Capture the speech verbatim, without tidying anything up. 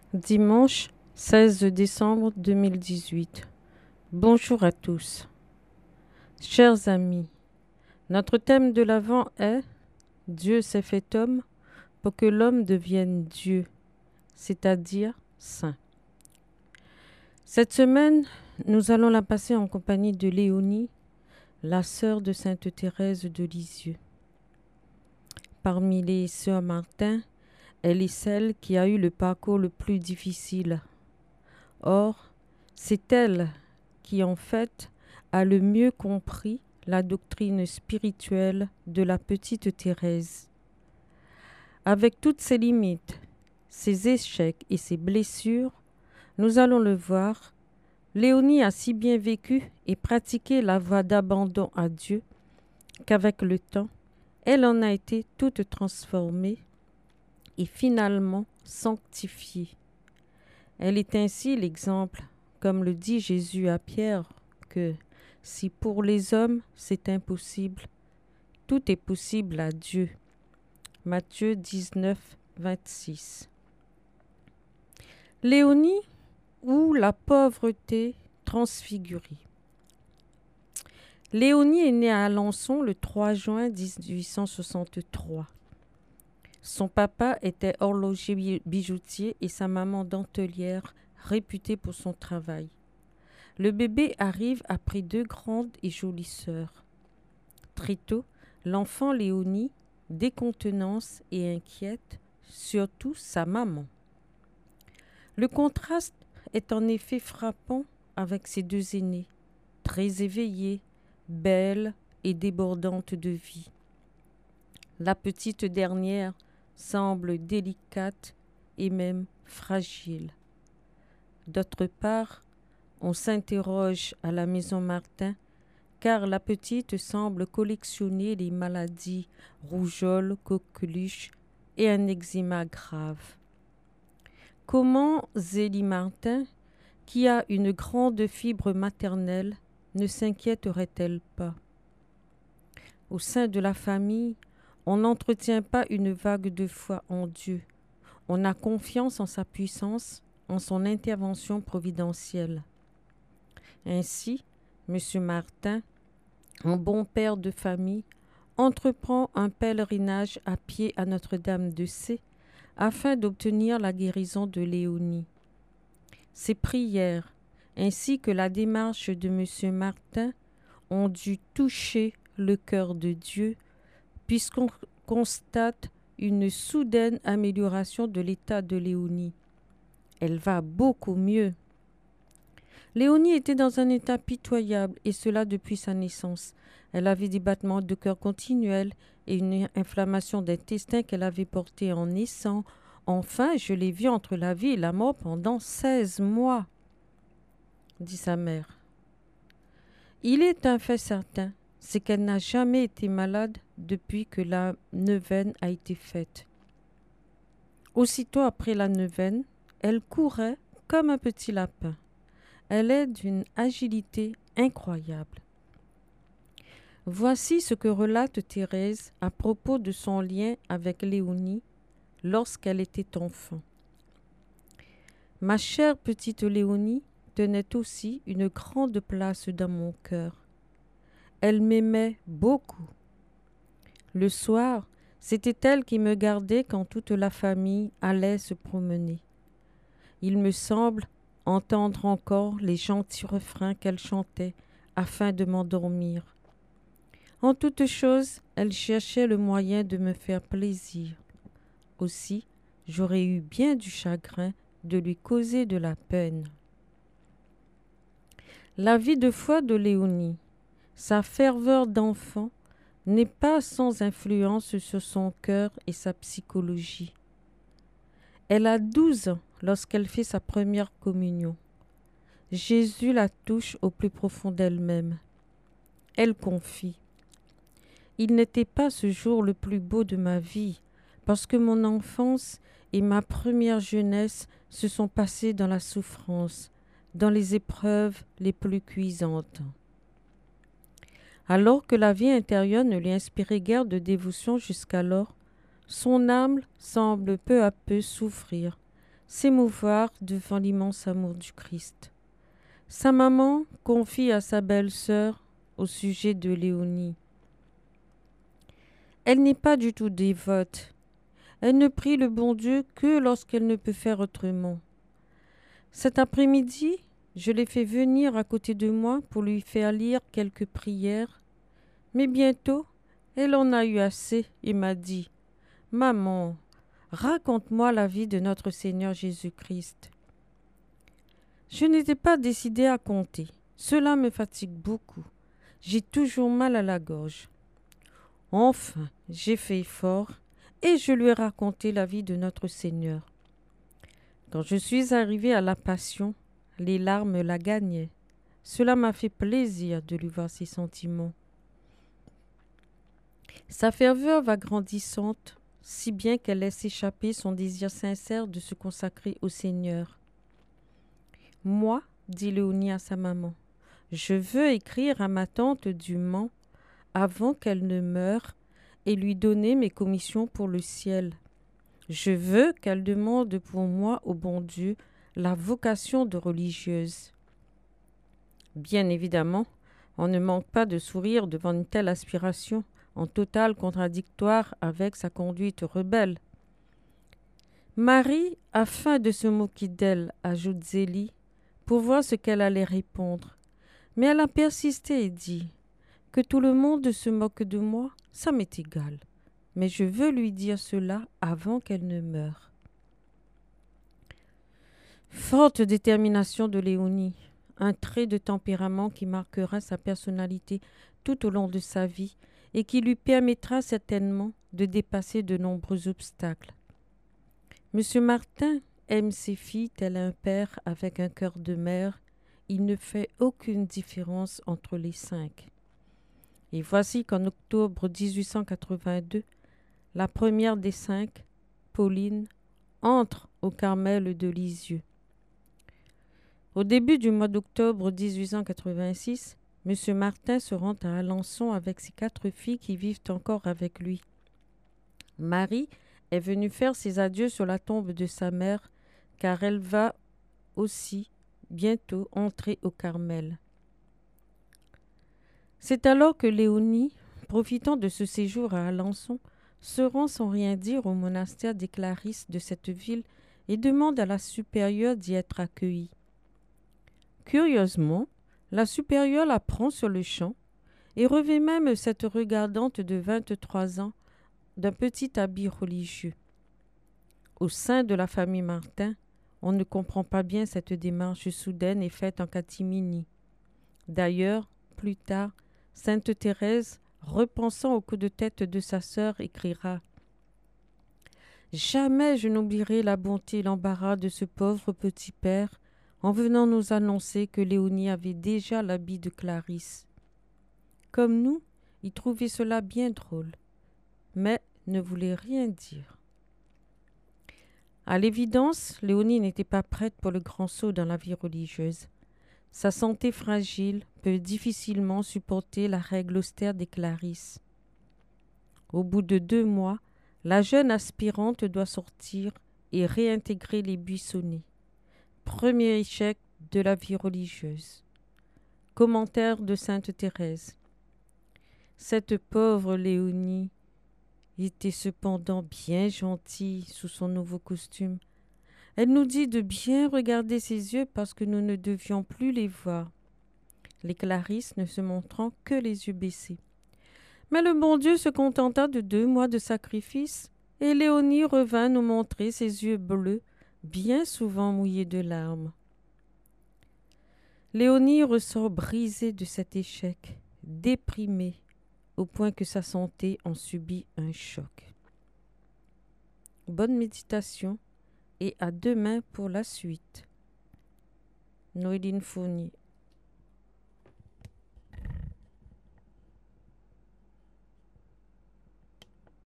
Dimanche seize décembre deux mille dix-huit. Bonjour à tous. Chers amis, notre thème de l'Avent est « Dieu s'est fait homme pour que l'homme devienne Dieu, c'est-à-dire saint ». Cette semaine, nous allons la passer en compagnie de Léonie, la sœur de Sainte Thérèse de Lisieux. Parmi les sœurs Martin, elle est celle qui a eu le parcours le plus difficile. Or, c'est elle qui, en fait, a le mieux compris la doctrine spirituelle de la petite Thérèse. Avec toutes ses limites, ses échecs et ses blessures, nous allons le voir, Léonie a si bien vécu et pratiqué la voie d'abandon à Dieu qu'avec le temps, elle en a été toute transformée et finalement sanctifiée. Elle est ainsi l'exemple, comme le dit Jésus à Pierre, que si pour les hommes c'est impossible, tout est possible à Dieu. Matthieu dix-neuf, vingt-six. Léonie ou la pauvreté transfigurée. Léonie est née à Alençon le trois juin dix-huit cent soixante-trois. Son papa était horloger bijoutier et sa maman dentelière, réputée pour son travail. Le bébé arrive après deux grandes et jolies sœurs. Très tôt, l'enfant Léonie décontenance et inquiète, surtout sa maman. Le contraste est en effet frappant avec ses deux aînées, très éveillées, belles et débordantes de vie. La petite dernière semble délicate et même fragile. D'autre part, on s'interroge à la maison Martin, car la petite semble collectionner les maladies rougeole, coqueluche et un eczéma grave. Comment Zélie Martin, qui a une grande fibre maternelle, ne s'inquiéterait-elle pas? Au sein de la famille, on n'entretient pas une vague de foi en Dieu. On a confiance en sa puissance, en son intervention providentielle. Ainsi, M. Martin, un bon père de famille, entreprend un pèlerinage à pied à Notre-Dame de Sées afin d'obtenir la guérison de Léonie. Ses prières, ainsi que la démarche de M. Martin, ont dû toucher le cœur de Dieu, puisqu'on constate une soudaine amélioration de l'état de Léonie. Elle va beaucoup mieux. Léonie était dans un état pitoyable, et cela depuis sa naissance. Elle avait des battements de cœur continuels et une inflammation d'intestin qu'elle avait portée en naissant. Enfin, je l'ai vue entre la vie et la mort pendant seize mois, dit sa mère. Il est un fait certain, c'est qu'elle n'a jamais été malade depuis que la neuvaine a été faite. Aussitôt après la neuvaine, elle courait comme un petit lapin. Elle est d'une agilité incroyable. Voici ce que relate Thérèse à propos de son lien avec Léonie lorsqu'elle était enfant. Ma chère petite Léonie tenait aussi une grande place dans mon cœur. Elle m'aimait beaucoup. Le soir, c'était elle qui me gardait quand toute la famille allait se promener. Il me semble entendre encore les gentils refrains qu'elle chantait afin de m'endormir. En toute chose, elle cherchait le moyen de me faire plaisir. Aussi, j'aurais eu bien du chagrin de lui causer de la peine. La vie de foi de Léonie, sa ferveur d'enfant, n'est pas sans influence sur son cœur et sa psychologie. Elle a douze ans lorsqu'elle fait sa première communion. Jésus la touche au plus profond d'elle-même. Elle confie : « Il n'était pas ce jour le plus beau de ma vie, parce que mon enfance et ma première jeunesse se sont passées dans la souffrance, dans les épreuves les plus cuisantes. » Alors que la vie intérieure ne lui inspirait guère de dévotion jusqu'alors, son âme semble peu à peu souffrir, s'émouvoir devant l'immense amour du Christ. Sa maman confie à sa belle-sœur au sujet de Léonie. Elle n'est pas du tout dévote. Elle ne prie le bon Dieu que lorsqu'elle ne peut faire autrement. Cet après-midi, je l'ai fait venir à côté de moi pour lui faire lire quelques prières. Mais bientôt, elle en a eu assez et m'a dit « Maman, raconte-moi la vie de notre Seigneur Jésus-Christ. » Je n'étais pas décidée à compter. Cela me fatigue beaucoup. J'ai toujours mal à la gorge. Enfin, j'ai fait effort et je lui ai raconté la vie de notre Seigneur. Quand je suis arrivée à la Passion, les larmes la gagnaient. Cela m'a fait plaisir de lui voir ses sentiments. Sa ferveur va grandissante, si bien qu'elle laisse échapper son désir sincère de se consacrer au Seigneur. Moi, dit Léonie à sa maman, je veux écrire à ma tante du Mans avant qu'elle ne meure et lui donner mes commissions pour le ciel. Je veux qu'elle demande pour moi au bon Dieu la vocation de religieuse. Bien évidemment, on ne manque pas de sourire devant une telle aspiration, en total contradictoire avec sa conduite rebelle. Marie a faim de se moquer d'elle, ajoute Zélie, pour voir ce qu'elle allait répondre. Mais elle a persisté et dit « Que tout le monde se moque de moi, ça m'est égal. Mais je veux lui dire cela avant qu'elle ne meure. » Forte détermination de Léonie, un trait de tempérament qui marquera sa personnalité tout au long de sa vie et qui lui permettra certainement de dépasser de nombreux obstacles. Monsieur Martin aime ses filles tel un père avec un cœur de mère. Il ne fait aucune différence entre les cinq. Et voici qu'en octobre dix-huit cent quatre-vingt-deux, la première des cinq, Pauline, entre au Carmel de Lisieux. Au début du mois d'octobre dix-huit cent quatre-vingt-six, M. Martin se rend à Alençon avec ses quatre filles qui vivent encore avec lui. Marie est venue faire ses adieux sur la tombe de sa mère, car elle va aussi bientôt entrer au Carmel. C'est alors que Léonie, profitant de ce séjour à Alençon, se rend sans rien dire au monastère des Clarisses de cette ville et demande à la supérieure d'y être accueillie. Curieusement, la supérieure la prend sur le champ et revêt même cette regardante de vingt-trois ans d'un petit habit religieux. Au sein de la famille Martin, on ne comprend pas bien cette démarche soudaine et faite en catimini. D'ailleurs, plus tard, Sainte Thérèse, repensant au coup de tête de sa sœur, écrira « Jamais je n'oublierai la bonté et l'embarras de ce pauvre petit père en venant nous annoncer que Léonie avait déjà l'habit de Clarisse. Comme nous, il trouvait cela bien drôle, mais ne voulait rien dire. » À l'évidence, Léonie n'était pas prête pour le grand saut dans la vie religieuse. Sa santé fragile peut difficilement supporter la règle austère des Clarisses. Au bout de deux mois, la jeune aspirante doit sortir et réintégrer les buissonnets. Premier échec de la vie religieuse. Commentaire de Sainte Thérèse. Cette pauvre Léonie était cependant bien gentille sous son nouveau costume. Elle nous dit de bien regarder ses yeux parce que nous ne devions plus les voir, les Clarisses ne se montrant que les yeux baissés. Mais le bon Dieu se contenta de deux mois de sacrifice et Léonie revint nous montrer ses yeux bleus, bien souvent mouillés de larmes. Léonie ressort brisée de cet échec, déprimée, au point que sa santé en subit un choc. Bonne méditation et à demain pour la suite. Noéline Fournier.